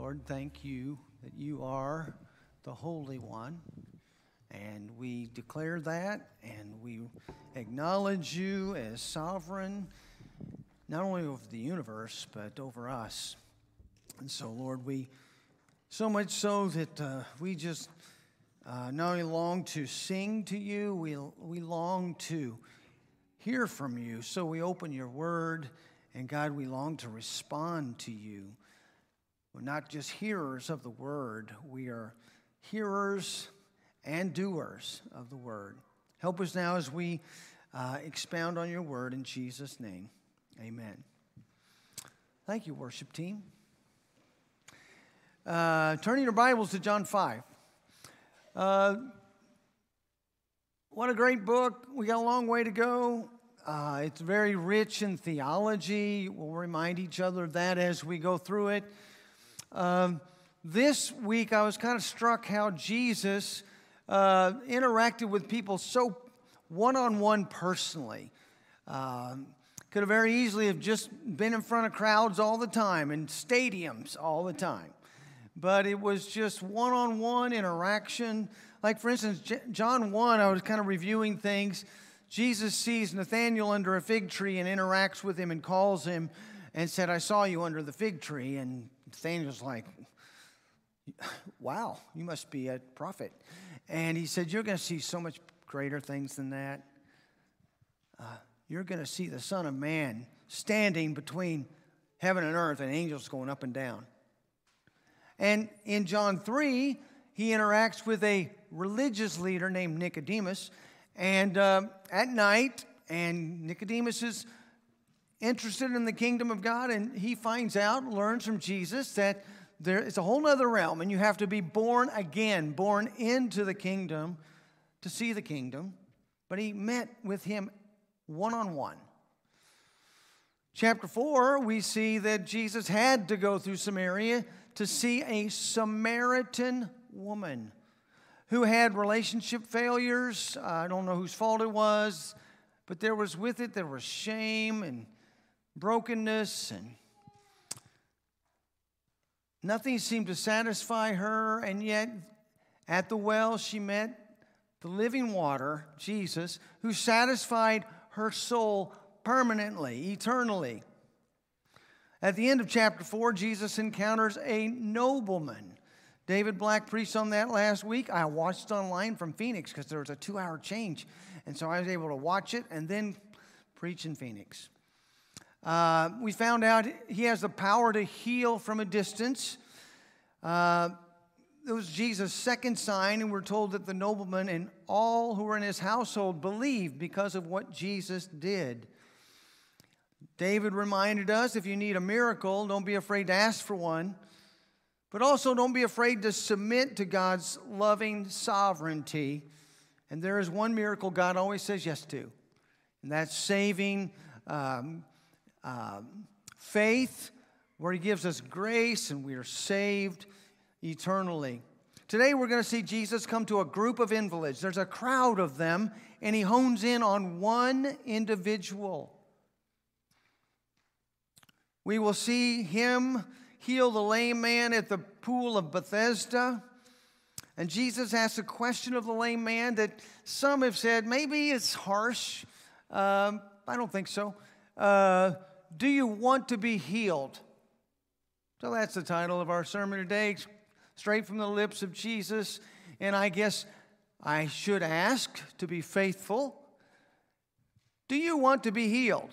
Lord. Thank you that you are the Holy One. And we declare that, and we acknowledge you as sovereign, not only over the universe, but over us. And so, Lord, we so much so that we just not only long to sing to you, we long to hear from you. So we open your word, and God, we long to respond to you. We're not just hearers of the word, we are hearers and doers of the word. Help us now as we expound on your word in Jesus' name. Amen. Thank you, worship team. Turning your Bibles to John 5. What a great book. We got a long way to go. It's very rich in theology. We'll remind each other of that as we go through it. This week, I was kind of struck how Jesus interacted with people so one-on-one personally. Could have very easily have just been in front of crowds all the time and stadiums all the time. But it was just one-on-one interaction. Like, for instance, John 1, I was kind of reviewing things. Jesus sees Nathanael under a fig tree and interacts with him and calls him and said, "I saw you under the fig tree." And Nathanael's like, "Wow, you must be a prophet." And he said, "You're going to see so much greater things than that. You're going to see the Son of Man standing between heaven and earth and angels going up and down." And in John 3, he interacts with a religious leader named Nicodemus. And at night, and Nicodemus is interested in the kingdom of God, and he finds out, learns from Jesus that it's a whole other realm, and you have to be born again, born into the kingdom to see the kingdom. But he met with him one-on-one. Chapter 4, we see that Jesus had to go through Samaria to see a Samaritan woman who had relationship failures. I don't know whose fault it was, but there was shame and brokenness, and nothing seemed to satisfy her. And yet at the well she met the living water, Jesus, who satisfied her soul permanently, eternally. At the end of chapter 4, Jesus encounters a nobleman. David Black preached on that last week. I watched online from Phoenix because there was a 2-hour change. And so I was able to watch it and then preach in Phoenix. We found out he has the power to heal from a distance. It was Jesus' second sign, and we're told that the nobleman and all who were in his household believed because of what Jesus did. David reminded us, if you need a miracle, don't be afraid to ask for one. But also don't be afraid to submit to God's loving sovereignty. And there is one miracle God always says yes to, and that's saving faith, where he gives us grace and we are saved eternally. Today we're going to see Jesus come to a group of invalids. There's a crowd of them, and he hones in on one individual. We will see him heal the lame man at the pool of Bethesda. And Jesus asks a question of the lame man that some have said, maybe it's harsh. I don't think so. Do you want to be healed? So that's the title of our sermon today, straight from the lips of Jesus. And I guess I should ask, to be faithful, do you want to be healed?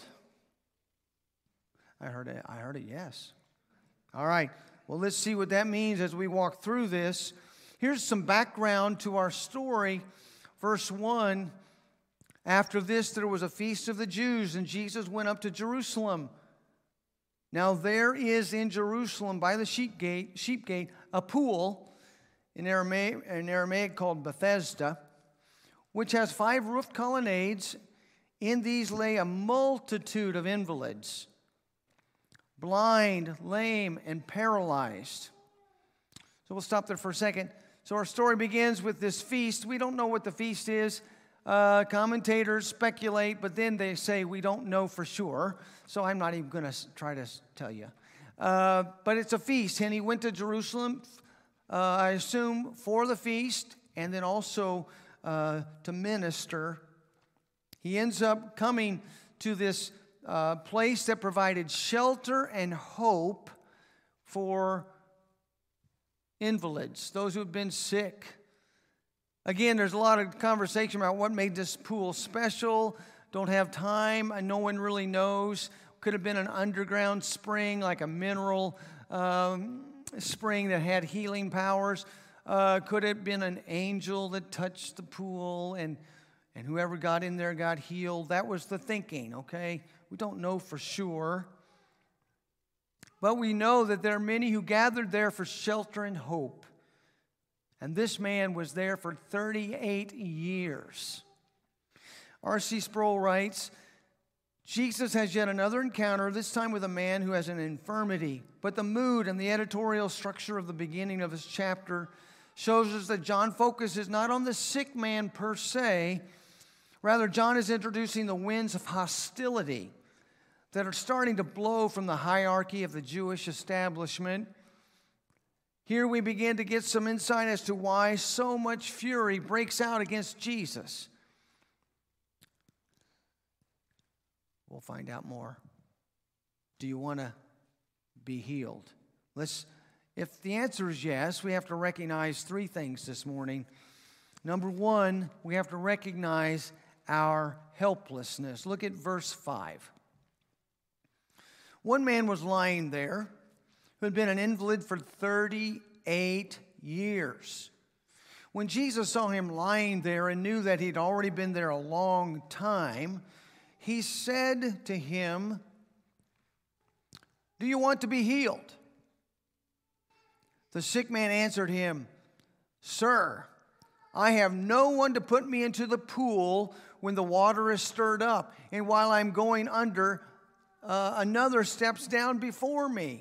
I heard it, yes. All right, well, let's see what that means as we walk through this. Here's some background to our story. Verse 1, after this there was a feast of the Jews, and Jesus went up to Jerusalem. Now there is in Jerusalem by the sheep gate, a pool in Aramaic called Bethesda, which has 5 roofed colonnades. In these lay a multitude of invalids, blind, lame, and paralyzed. So we'll stop there for a second. So our story begins with this feast. We don't know what the feast is. Commentators speculate, but then they say we don't know for sure. So I'm not even going to try to tell you. But it's a feast, and he went to Jerusalem, I assume, for the feast, and then also to minister. He ends up coming to this place that provided shelter and hope for invalids, those who have been sick. Again, there's a lot of conversation about what made this pool special. Don't have time, and no one really knows. Could have been an underground spring, like a mineral spring that had healing powers. Could have been an angel that touched the pool, and whoever got in there got healed. That was the thinking, okay? We don't know for sure. But we know that there are many who gathered there for shelter and hope. And this man was there for 38 years. R.C. Sproul writes, Jesus has yet another encounter, this time with a man who has an infirmity. But the mood and the editorial structure of the beginning of this chapter shows us that John focuses not on the sick man per se. Rather, John is introducing the winds of hostility that are starting to blow from the hierarchy of the Jewish establishment. Here we begin to get some insight as to why so much fury breaks out against Jesus. We'll find out more. Do you want to be healed? If the answer is yes, we have to recognize three things this morning. Number one, we have to recognize our helplessness. Look at verse 5. One man was lying there who had been an invalid for 38 years. When Jesus saw him lying there and knew that he'd already been there a long time, he said to him, "Do you want to be healed?" The sick man answered him, "Sir, I have no one to put me into the pool when the water is stirred up, and while I'm going under, another steps down before me."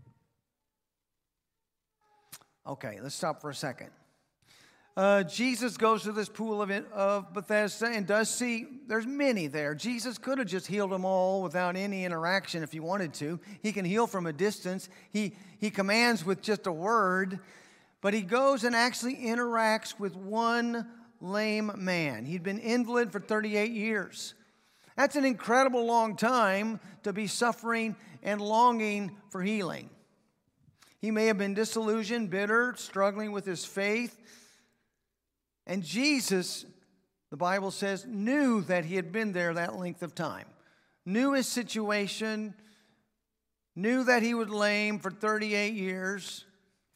Okay, let's stop for a second. Jesus goes to this pool of Bethesda and does see, there's many there. Jesus could have just healed them all without any interaction if he wanted to. He can heal from a distance. He commands with just a word. But he goes and actually interacts with one lame man. He'd been invalid for 38 years. That's an incredible long time to be suffering and longing for healing. He may have been disillusioned, bitter, struggling with his faith. And Jesus, the Bible says, knew that he had been there that length of time. Knew his situation. Knew that he was lame for 38 years.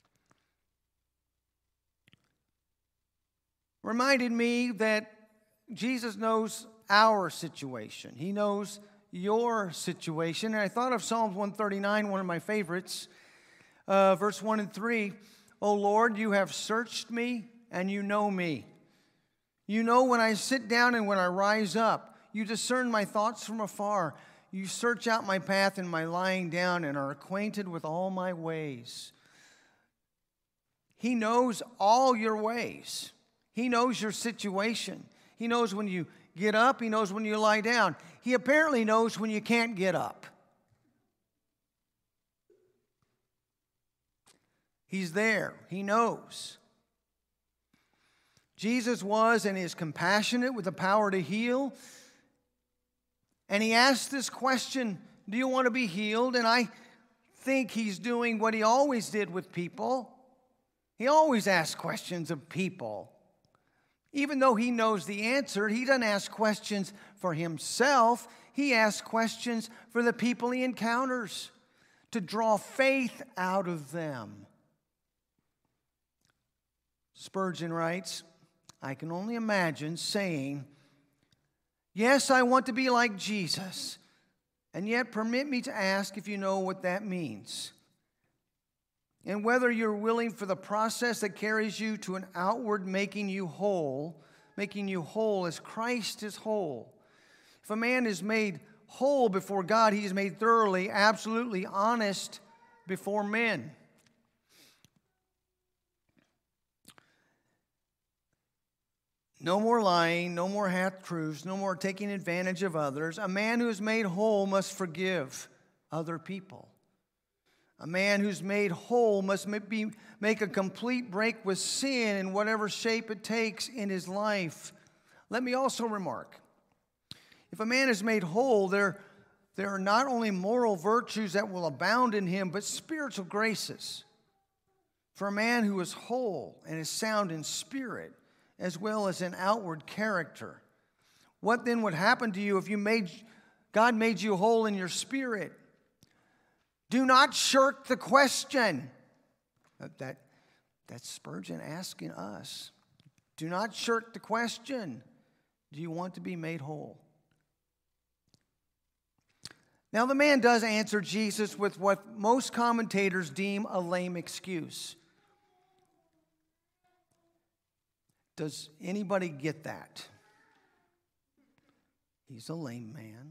Reminded me that Jesus knows our situation. He knows your situation. And I thought of Psalms 139, one of my favorites. Verse 1 and 3, "O Lord, you have searched me and you know me. You know when I sit down and when I rise up. You discern my thoughts from afar. You search out my path and my lying down and are acquainted with all my ways." He knows all your ways. He knows your situation. He knows when you get up. He knows when you lie down. He apparently knows when you can't get up. He's there. He knows. Jesus was and is compassionate with the power to heal. And he asked this question, "Do you want to be healed?" And I think he's doing what he always did with people. He always asks questions of people. Even though he knows the answer, he doesn't ask questions for himself. He asks questions for the people he encounters to draw faith out of them. Spurgeon writes, "I can only imagine saying, 'Yes, I want to be like Jesus,' and yet permit me to ask if you know what that means, and whether you're willing for the process that carries you to an outward making you whole as Christ is whole. If a man is made whole before God, he is made thoroughly, absolutely honest before men." No more lying, no more half-truths, no more taking advantage of others. A man who is made whole must forgive other people. A man who's made whole must make a complete break with sin in whatever shape it takes in his life. Let me also remark, if a man is made whole, there are not only moral virtues that will abound in him, but spiritual graces. For a man who is whole and is sound in spirit, as well as in outward character, what then would happen to you if God made you whole in your spirit? Do not shirk the question. That's Spurgeon asking us. Do not shirk the question. Do you want to be made whole? Now, the man does answer Jesus with what most commentators deem a lame excuse. Does anybody get that? He's a lame man.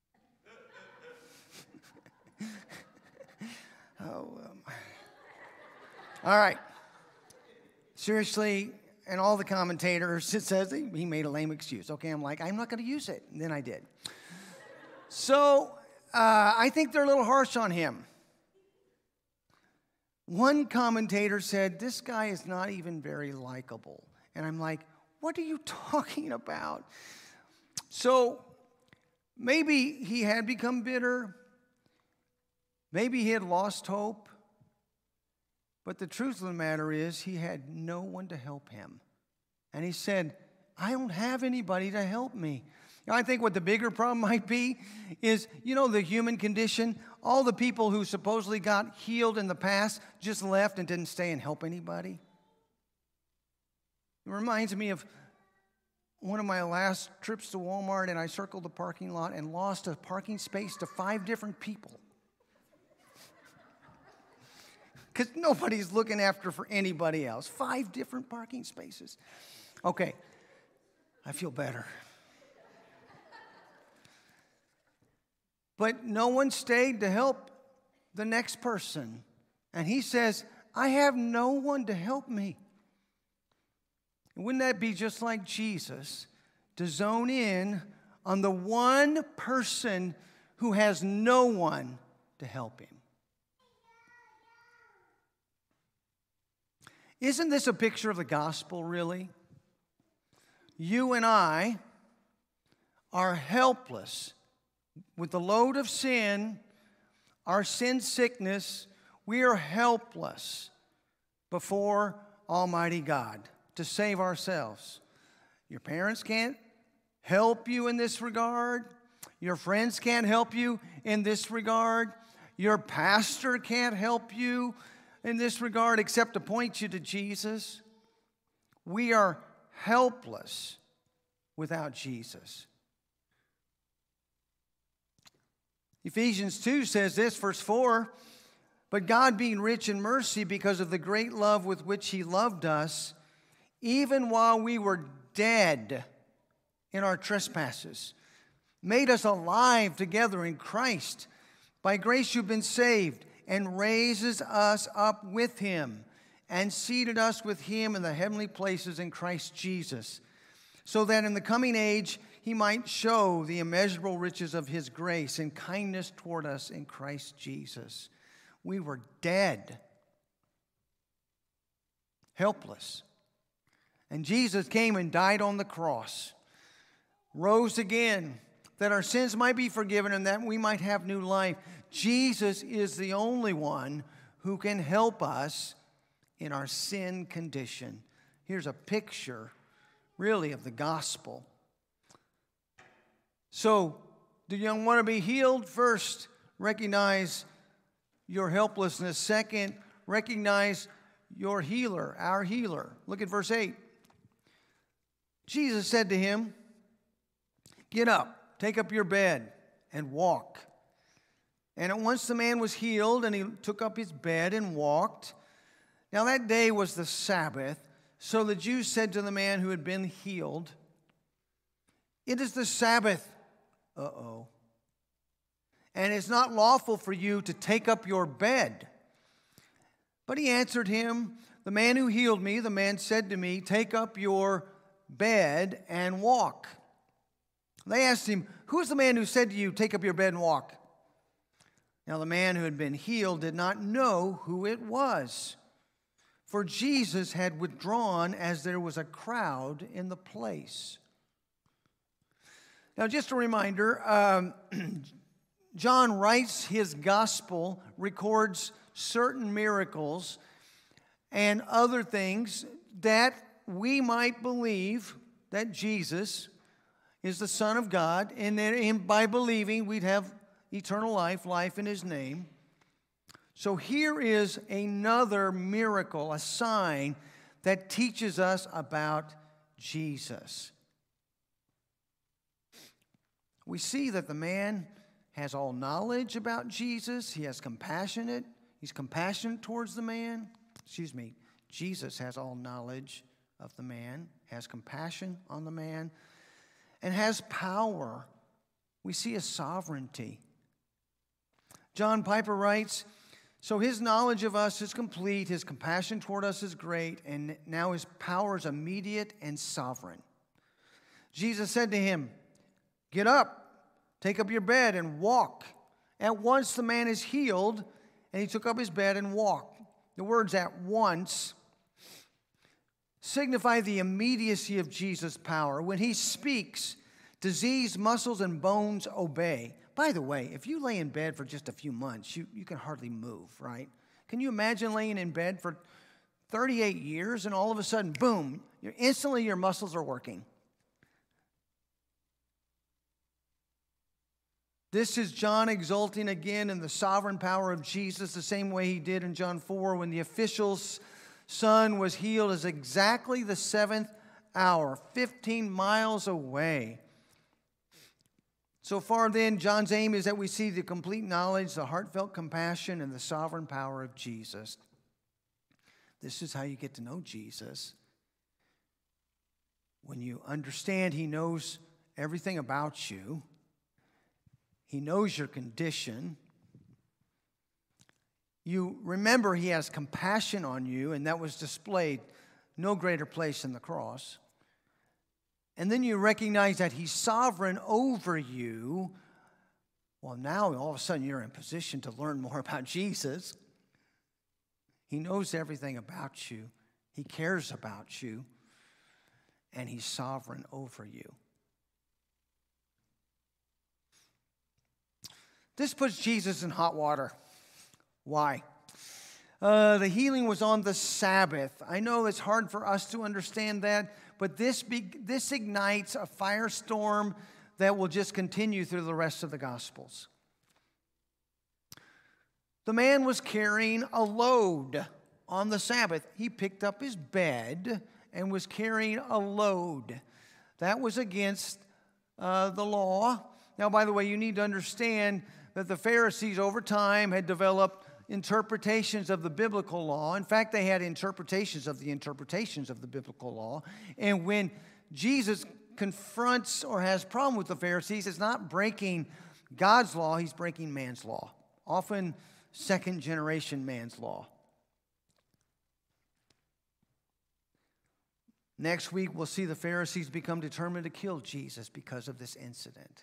All right. Seriously, and all the commentators, it says he made a lame excuse. Okay, I'm like, I'm not going to use it. And then I did. So I think they're a little harsh on him. One commentator said, this guy is not even very likable. And I'm like, what are you talking about? So maybe he had become bitter. Maybe he had lost hope. But the truth of the matter is he had no one to help him. And he said, I don't have anybody to help me. I think what the bigger problem might be is, the human condition. All the people who supposedly got healed in the past just left and didn't stay and help anybody. It reminds me of one of my last trips to Walmart, and I circled the parking lot and lost a parking space to 5 different people. Because nobody's looking after for anybody else. 5 different parking spaces. Okay, I feel better. But no one stayed to help the next person. And he says, I have no one to help me. And wouldn't that be just like Jesus to zone in on the one person who has no one to help him? Isn't this a picture of the gospel, really? You and I are helpless with the load of sin, our sin sickness. We are helpless before Almighty God to save ourselves. Your parents can't help you in this regard. Your friends can't help you in this regard. Your pastor can't help you in this regard except to point you to Jesus. We are helpless without Jesus. Ephesians 2 says this, verse 4, but God being rich in mercy because of the great love with which he loved us, even while we were dead in our trespasses, made us alive together in Christ. By grace you've been saved, and raises us up with him, and seated us with him in the heavenly places in Christ Jesus, so that in the coming age he might show the immeasurable riches of his grace and kindness toward us in Christ Jesus. We were dead, helpless. And Jesus came and died on the cross, rose again, that our sins might be forgiven and that we might have new life. Jesus is the only one who can help us in our sin condition. Here's a picture, really, of the gospel. So, do you want to be healed? First, recognize your helplessness. Second, recognize your healer, our healer. Look at verse 8. Jesus said to him, get up, take up your bed, and walk. And at once the man was healed, and he took up his bed and walked. Now that day was the Sabbath, so the Jews said to the man who had been healed, it is the Sabbath. And it's not lawful for you to take up your bed. But he answered him, the man who healed me, the man said to me, take up your bed and walk. They asked him, who's the man who said to you, take up your bed and walk? Now the man who had been healed did not know who it was, for Jesus had withdrawn as there was a crowd in the place. Now just a reminder, John writes his gospel, records certain miracles and other things that we might believe that Jesus is the Son of God, and that by believing we'd have eternal life, life in his name. So here is another miracle, a sign that teaches us about Jesus. We see that the man has all knowledge about Jesus. He's compassionate towards the man. Jesus has all knowledge of the man, has compassion on the man, and has power. We see his sovereignty. John Piper writes, so his knowledge of us is complete, his compassion toward us is great, and now his power is immediate and sovereign. Jesus said to him, get up, take up your bed and walk. At once the man is healed, and he took up his bed and walked. The words at once signify the immediacy of Jesus' power. When he speaks, disease, muscles, and bones obey. By the way, if you lay in bed for just a few months, you can hardly move, right? Can you imagine laying in bed for 38 years and all of a sudden, boom, instantly your muscles are working? This is John exulting again in the sovereign power of Jesus, the same way he did in John 4 when the official's son was healed is exactly the 7th hour, 15 miles away. So far then, John's aim is that we see the complete knowledge, the heartfelt compassion, and the sovereign power of Jesus. This is how you get to know Jesus. When you understand he knows everything about you, he knows your condition, you remember he has compassion on you, and that was displayed no greater place than the cross. And then you recognize that he's sovereign over you. Well, now all of a sudden you're in position to learn more about Jesus. He knows everything about you. He cares about you. And he's sovereign over you. This puts Jesus in hot water. Why? The healing was on the Sabbath. I know it's hard for us to understand that, but this ignites a firestorm that will just continue through the rest of the Gospels. The man was carrying a load on the Sabbath. He picked up his bed and was carrying a load. That was against the law. Now, by the way, you need to understand that the Pharisees over time had developed interpretations of the biblical law. In fact, they had interpretations of the biblical law. And when Jesus confronts or has a problem with the Pharisees, it's not breaking God's law, he's breaking man's law. Often second-generation man's law. Next week, we'll see the Pharisees become determined to kill Jesus because of this incident.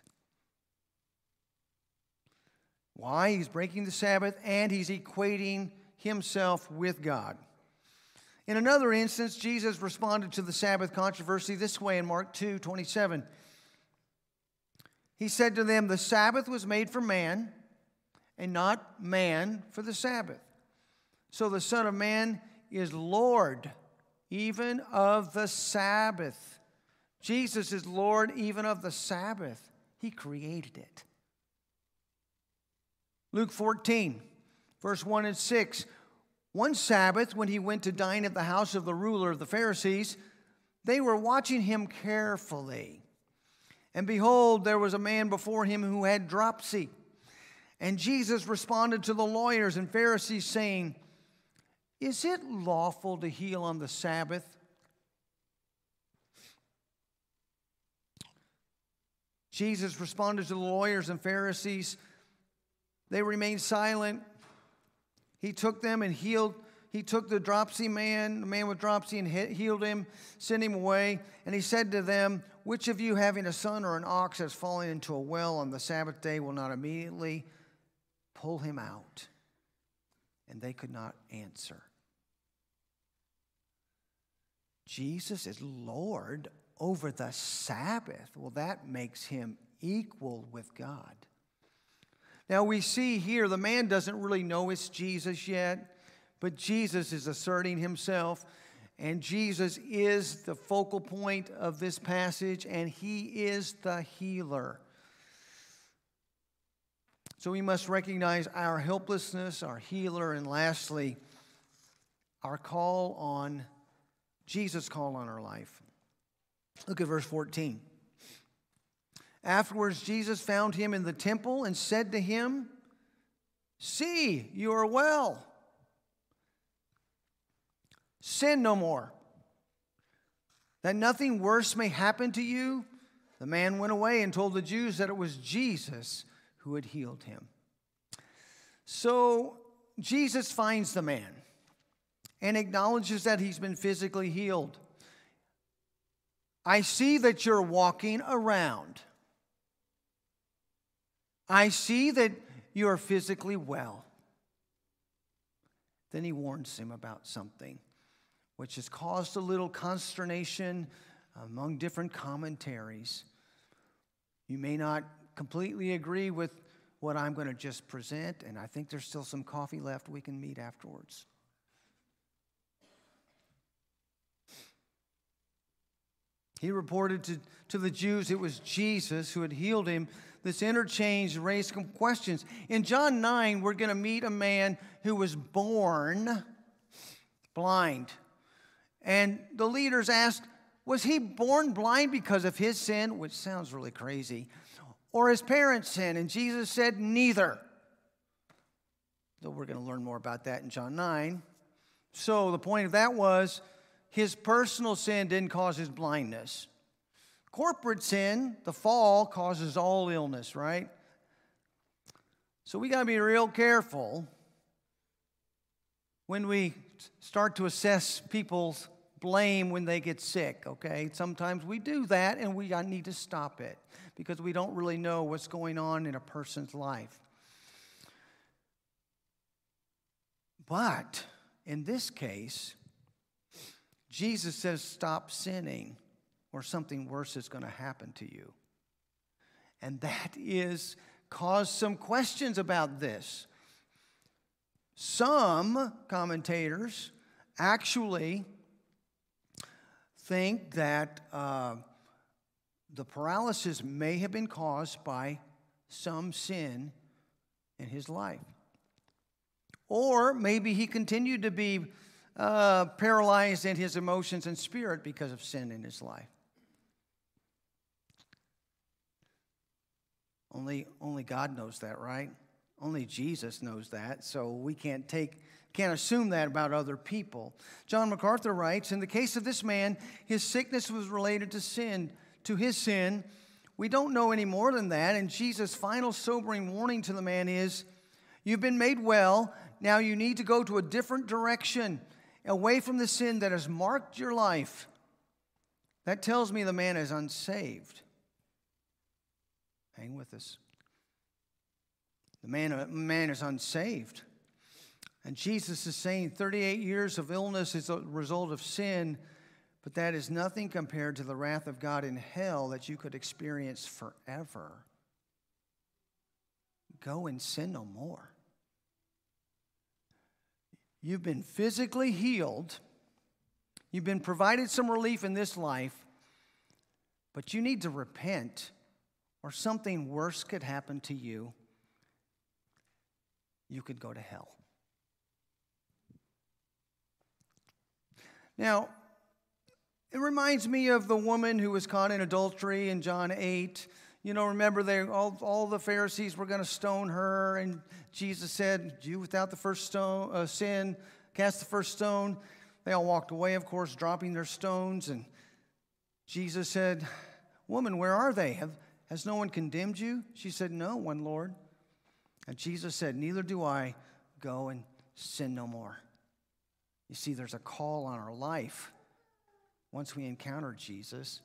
Why? He's breaking the Sabbath and he's equating himself with God. In another instance, Jesus responded to the Sabbath controversy this way in Mark 2:27. He said to them, the Sabbath was made for man, and not man for the Sabbath. So the Son of Man is Lord even of the Sabbath. Jesus is Lord even of the Sabbath. He created it. Luke 14, verse 1 and 6. One Sabbath, when he went to dine at the house of the ruler of the Pharisees, they were watching him carefully. And behold, there was a man before him who had dropsy. And Jesus responded to the lawyers and Pharisees, saying, is it lawful to heal on the Sabbath? Jesus responded to the lawyers and Pharisees. They remained silent. He took them and healed. He took the dropsy man, the man with dropsy, and healed him, sent him away. And he said to them, which of you having a son or an ox that's fallen into a well on the Sabbath day will not immediately pull him out, and they could not answer. Jesus is Lord over the Sabbath. Well, that makes him equal with God. Now we see here the man doesn't really know it's Jesus yet, but Jesus is asserting himself, and Jesus is the focal point of this passage, and he is the healer. So we must recognize our helplessness, our healer, and lastly, our call on Jesus' call on our life. Look at verse 14. Afterwards, Jesus found him in the temple and said to him, "See, you are well. Sin no more, that nothing worse may happen to you." The man went away and told the Jews that it was Jesus who had healed him. So Jesus finds the man and acknowledges that he's been physically healed. I see that you're walking around. I see that you are physically well. Then he warns him about something which has caused a little consternation among different commentaries. You may not completely agree with what I'm going to just present, and I think there's still some coffee left. We can meet afterwards. He reported to the Jews it was Jesus who had healed him. This interchange raised some questions. In John 9, we're going to meet a man who was born blind. And the leaders asked, was he born blind because of his sin? Which sounds really crazy. Or his parents' sin? And Jesus said, neither. So we're going to learn more about that in John 9. So the point of that was, his personal sin didn't cause his blindness. Corporate sin, the fall, causes all illness, right? So we got to be real careful when we start to assess people's blame when they get sick, okay? Sometimes we do that, and we need to stop it because we don't really know what's going on in a person's life. But in this case, Jesus says, stop sinning, or something worse is going to happen to you. And that is caused some questions about this. Some commentators actually think that the paralysis may have been caused by some sin in his life. Or maybe he continued to be paralyzed in his emotions and spirit because of sin in his life. Only God knows that, right? Only Jesus knows that, so we can't assume that about other people. John MacArthur writes, in the case of this man, his sickness was related to his sin. We don't know any more than that, and Jesus' final sobering warning to the man is, you've been made well, now you need to go to a different direction, away from the sin that has marked your life. That tells me the man is unsaved. Hang with us. The man is unsaved. And Jesus is saying 38 years of illness is a result of sin, but that is nothing compared to the wrath of God in hell that you could experience forever. Go and sin no more. You've been physically healed. You've been provided some relief in this life, but you need to repent, or something worse could happen to you. You could go to hell. Now, it reminds me of the woman who was caught in adultery in John 8. You know, remember all the Pharisees were going to stone her, and Jesus said, you without the first sin, cast the first stone. They all walked away, of course, dropping their stones, and Jesus said, woman, where are they? Has no one condemned you? She said, no one, Lord. And Jesus said, neither do I. Go and sin no more. You see, there's a call on our life once we encounter Jesus.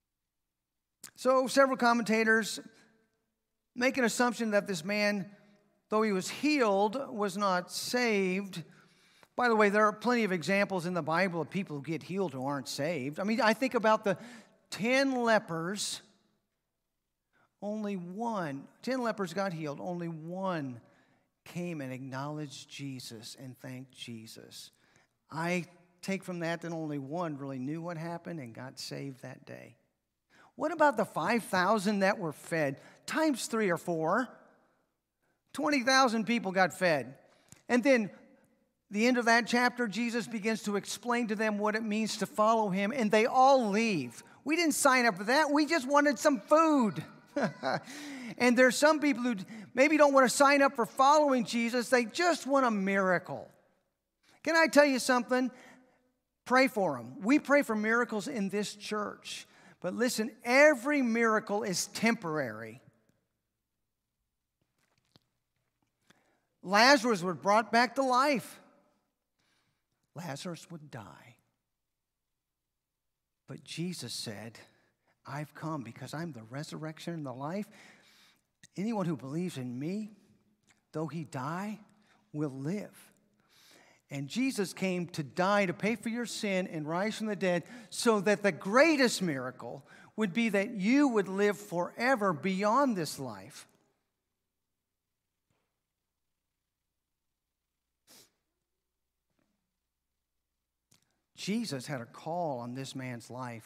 So several commentators make an assumption that this man though he was healed, was not saved. By the way, there are plenty of examples in the Bible of people who get healed who aren't saved. I mean, I think about the 10 lepers. Only 10 lepers got healed. Only one came and acknowledged Jesus and thanked Jesus. I take from that only one really knew what happened and got saved that day. What about the 5,000 that were fed? Times 3 or 4. 20,000 people got fed. And then the end of that chapter, Jesus begins to explain to them what it means to follow him, and they all leave. We didn't sign up for that. We just wanted some food. And there's some people who maybe don't want to sign up for following Jesus. They just want a miracle. Can I tell you something? Pray for them. We pray for miracles in this church. But listen, every miracle is temporary. Lazarus was brought back to life. Lazarus would die. But Jesus said, I've come because I'm the resurrection and the life. Anyone who believes in me, though he die, will live. And Jesus came to die to pay for your sin and rise from the dead so that the greatest miracle would be that you would live forever beyond this life. Jesus had a call on this man's life.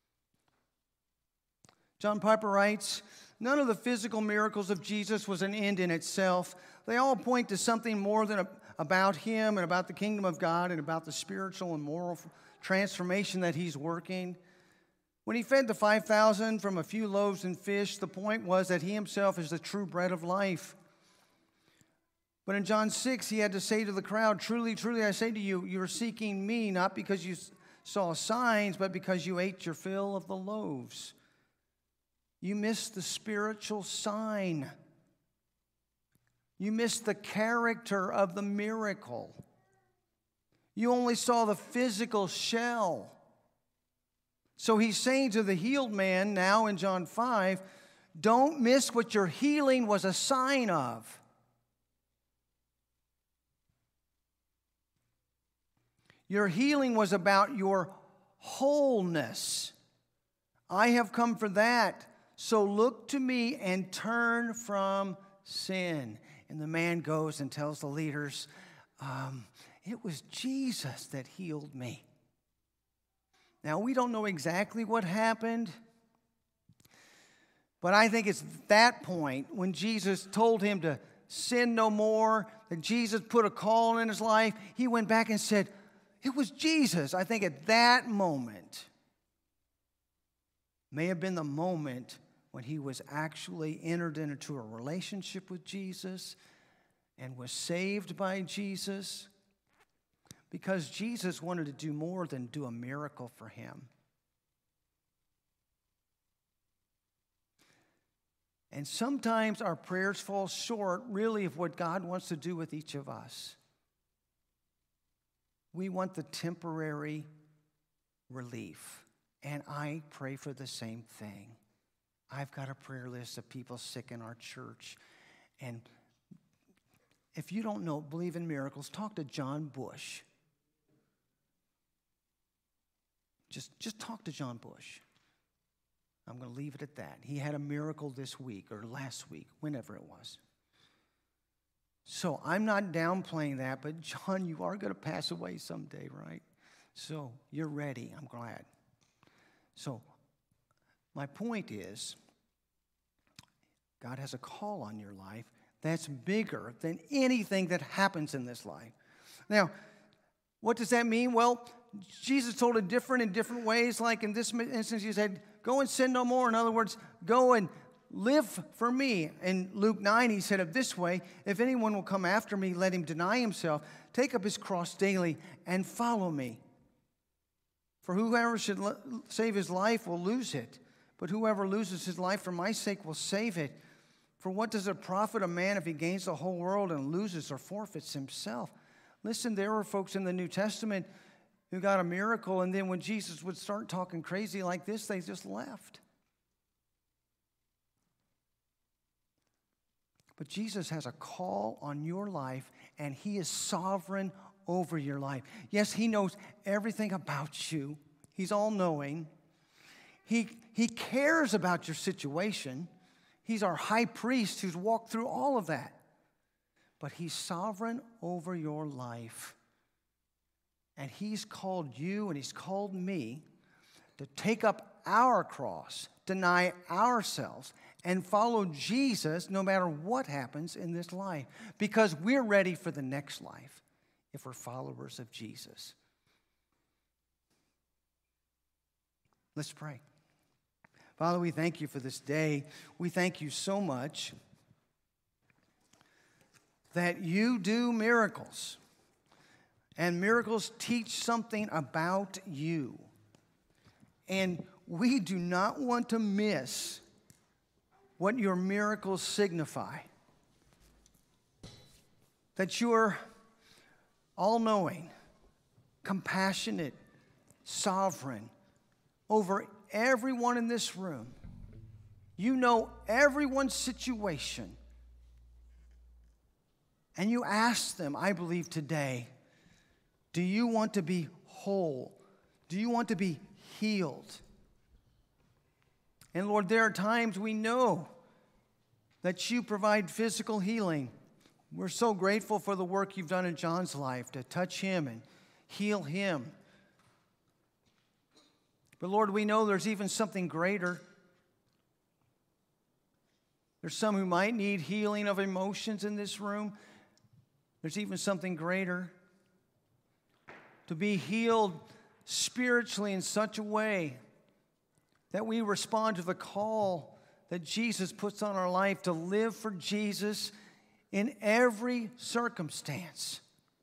John Piper writes, none of the physical miracles of Jesus was an end in itself. They all point to something more than about him and about the kingdom of God and about the spiritual and moral transformation that he's working. When he fed the 5,000 from a few loaves and fish, the point was that he himself is the true bread of life. But in John 6, he had to say to the crowd, truly, truly, I say to you, you are seeking me not because you saw signs, but because you ate your fill of the loaves. You missed the spiritual sign. You missed the character of the miracle. You only saw the physical shell. So he's saying to the healed man now in John 5, don't miss what your healing was a sign of. Your healing was about your wholeness. I have come for that. So look to me and turn from sin. And the man goes and tells the leaders, it was Jesus that healed me. Now, we don't know exactly what happened, but I think it's that point when Jesus told him to sin no more, that Jesus put a call in his life, he went back and said, it was Jesus. I think at that moment may have been the moment when he was actually entered into a relationship with Jesus and was saved by Jesus, because Jesus wanted to do more than do a miracle for him. And sometimes our prayers fall short, really, of what God wants to do with each of us. We want the temporary relief, and I pray for the same thing. I've got a prayer list of people sick in our church, and if you don't believe in miracles, talk to John Bush. Just talk to John Bush. I'm going to leave it at that. He had a miracle this week or last week, whenever it was. So I'm not downplaying that, but John, you are going to pass away someday, right? So you're ready. I'm glad. So my point is, God has a call on your life that's bigger than anything that happens in this life. Now, what does that mean? Well, Jesus told it in different ways. Like in this instance, he said, go and sin no more. In other words, go and live for me. In Luke 9, he said it this way, if anyone will come after me, let him deny himself, take up his cross daily, and follow me. For whoever should save his life will lose it, but whoever loses his life for my sake will save it. For what does it profit a man if he gains the whole world and loses or forfeits himself? Listen, there were folks in the New Testament who got a miracle, and then when Jesus would start talking crazy like this, they just left. But Jesus has a call on your life, and he is sovereign over your life. Yes, he knows everything about you. He's all-knowing. He cares about your situation. He's our high priest who's walked through all of that. But he's sovereign over your life. And he's called you and he's called me to take up our cross, deny ourselves, and follow Jesus no matter what happens in this life. Because we're ready for the next life if we're followers of Jesus. Let's pray. Father, we thank you for this day. We thank you so much that you do miracles. And miracles teach something about you. And we do not want to miss what your miracles signify. That you're all-knowing, compassionate, sovereign over everyone in this room. You know everyone's situation. And you ask them, I believe today, do you want to be whole? Do you want to be healed? And Lord, there are times we know that you provide physical healing. We're so grateful for the work you've done in John's life to touch him and heal him. But Lord, we know there's even something greater. There's some who might need healing of emotions in this room. There's even something greater. To be healed spiritually in such a way that we respond to the call that Jesus puts on our life to live for Jesus in every circumstance.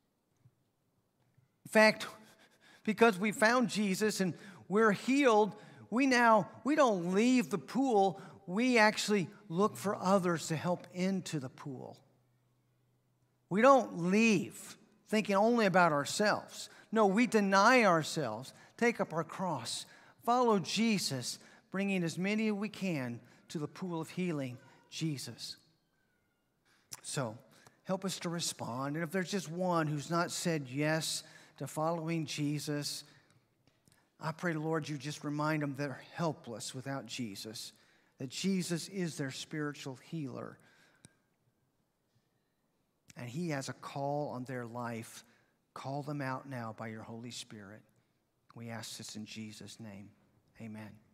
In fact, because we found Jesus and we're healed, we don't leave the pool. We actually look for others to help into the pool. We don't leave thinking only about ourselves. No, we deny ourselves, take up our cross, follow Jesus, bringing as many as we can to the pool of healing, Jesus. So, help us to respond. And if there's just one who's not said yes to following Jesus, I pray, Lord, you just remind them they're helpless without Jesus, that Jesus is their spiritual healer. And he has a call on their life. Call them out now by your Holy Spirit. We ask this in Jesus' name. Amen.